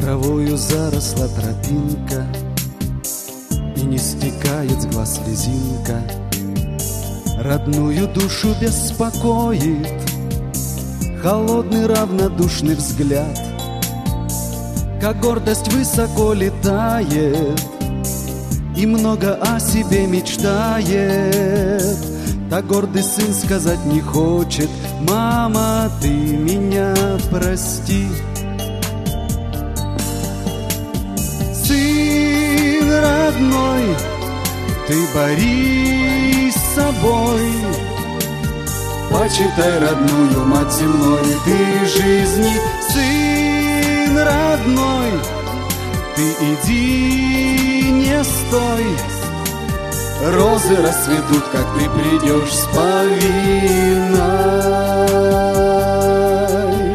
Травою заросла тропинка, и не стекает с глаз слезинка. Родную душу беспокоит холодный равнодушный взгляд. Как гордость высоко летает и много о себе мечтает, так гордый сын сказать не хочет: мама, ты меня прости. Сын родной, ты борись с собой, почитай родную мать земной. Ты жизни сын родной, ты иди, не стой. Розы расцветут, как ты придешь с повинной.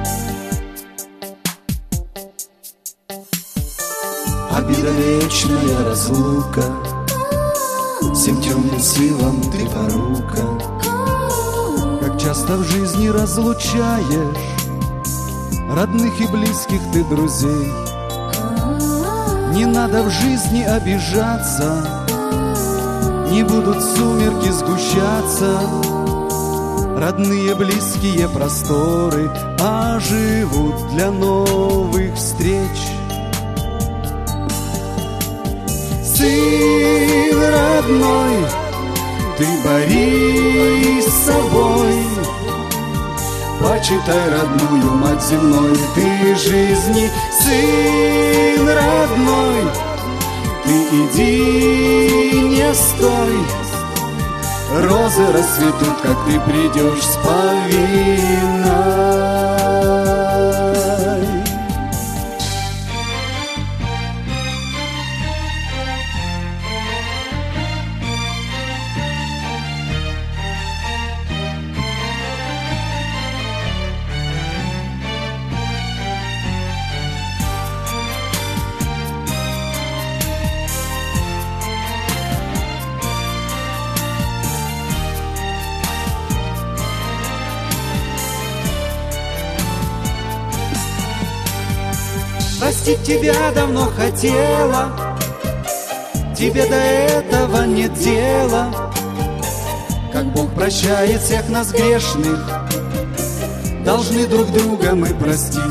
Обида вечная разлука, всем темным силам ты порука. Как часто в жизни разлучаешь родных и близких ты друзей. Не надо в жизни обижаться, не будут сумерки сгущаться. Родные, близкие просторы оживут для новых встреч. Сын родной, ты борись с собой, почитай родную мать земной. Ты жизни сын родной, ты иди, не стой. Розы расцветут, как ты придешь с повинной. Простить тебя давно хотела, тебе до этого нет дела. Как Бог прощает всех нас грешных, должны друг друга мы простить.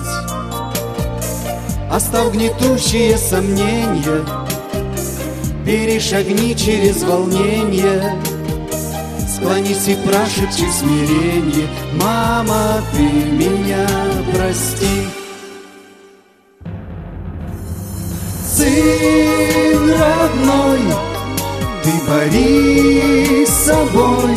Оставь гнетущие сомнения, перешагни через волнение. Склонись и прошепчи в смиренье: мама, ты меня прости. Сын родной, ты борись с собой,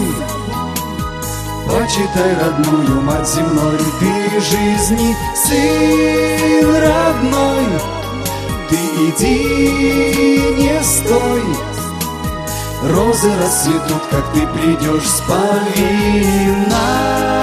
почитай родную мать земной. Ты жизни сын родной, ты иди, не стой. Розы расцветут, как ты придешь с повинной.